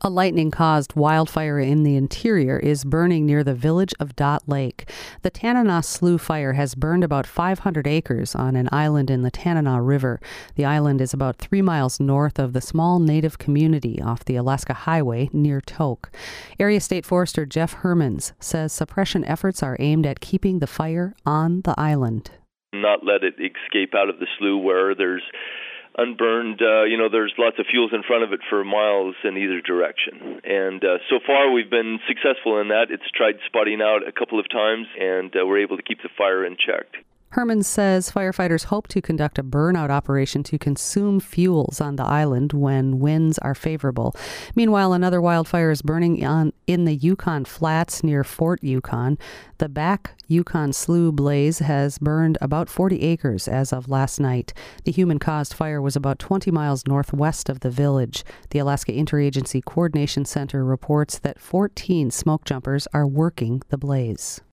A lightning-caused wildfire in the interior is burning near the village of Dot Lake. The Tanana Slough fire has burned about 500 acres on an island in the Tanana River. The island is about 3 miles north of the small native community off the Alaska Highway near Tok. Area State Forester Jeff Hermans says suppression efforts are aimed at keeping the fire on the island. Not let it escape out of the slough where there's unburned, there's lots of fuels in front of it for miles in either direction. And so far we've been successful in that. It's tried spotting out a couple of times, and we're able to keep the fire in check. Herman says firefighters hope to conduct a burnout operation to consume fuels on the island when winds are favorable. Meanwhile, another wildfire is burning in the Yukon Flats near Fort Yukon. The Back Yukon Slough blaze has burned about 40 acres as of last night. The human-caused fire was about 20 miles northwest of the village. The Alaska Interagency Coordination Center reports that 14 smoke jumpers are working the blaze.